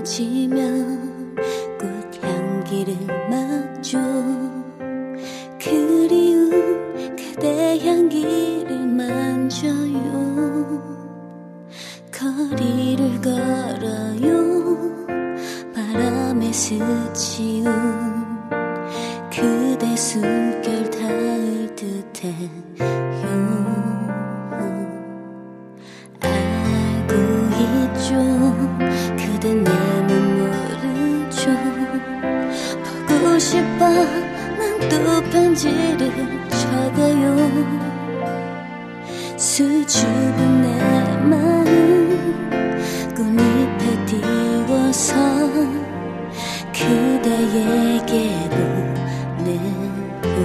던지면 꽃향기를 맡죠. 그리운 그대 향기를 만져요. 거리를 걸어요. 바람에 스치운 그대 숨결 닿을 듯해요. 알고 있죠. 그댄 내 맘 모르죠. 보고 싶어 난 또 편지를 적어요. 수줍은 내 마음 꽃잎에 띄워서 그대에게 보내고.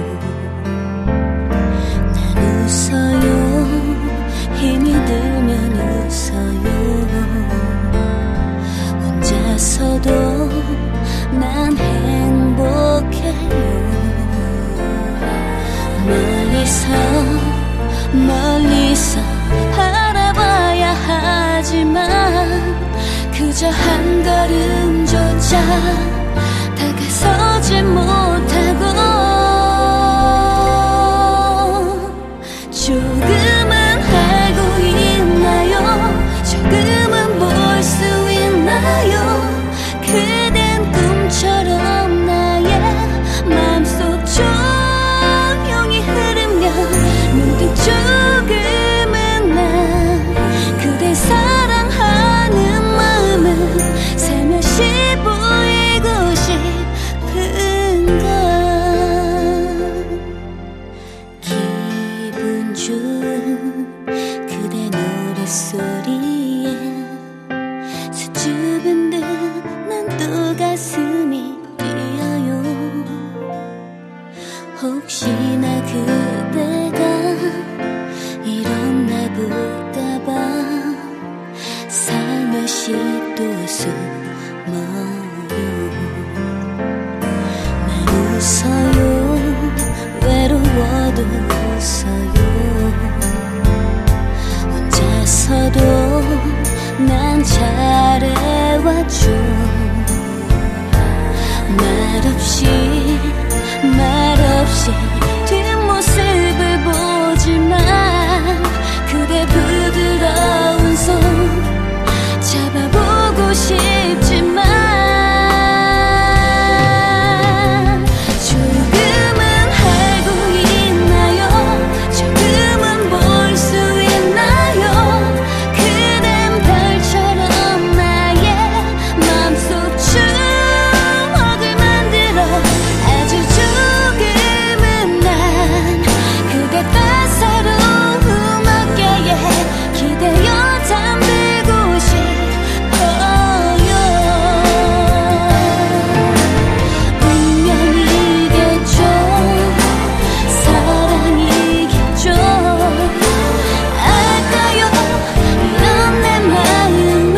난 웃어요. 힘이 들면 웃어요. 혼자서도 난 행복해요. 멀리서 바라봐야 하지만 그저 한 걸음조차 다가서지 못하고. 조금은 알고 있나요? 조금은 볼 수 있나요? 그댄 꿈처럼 나의 맘속 조용히 흐르면 문득 조금은 난 그댈 사랑하는 마음은 살며시 보이고 싶은 걸. 기분 좋은 그대 노랫소리에 수줍은 듯 난 또 가슴이 뛰어요. 혹시나 그대가 일어나 볼까봐 살며시 또 숨어요. 난 웃어요. 외로워도 웃어요. 혼자서도 난 잘해왔죠. 말없이 뒷모습을 보지만 그대 부드러운 손 잡아보고 싶지만 조금은 알고 있나요? 조금은 볼 수 있나요? 그댄 별처럼 나의 맘속 추억을 만들어 아주 조금은 난 그대 따사로운 어깨에 기대어 잠들고 싶어요. 운명이겠죠. 사랑이겠죠. 알까요? 이런 내 마음을.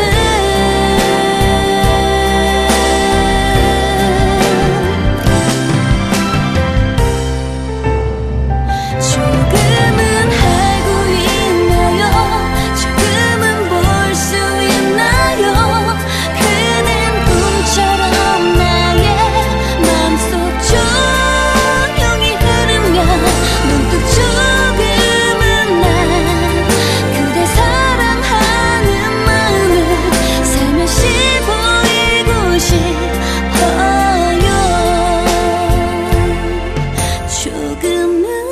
조금은 알고 있나요? 조금은 볼 수 있나요? 그댄 꿈처럼 나의 맘속 조용히 흐르면 문득 조금은 난 그대 사랑하는 마음을 살며시 보이고 싶어요. 조금은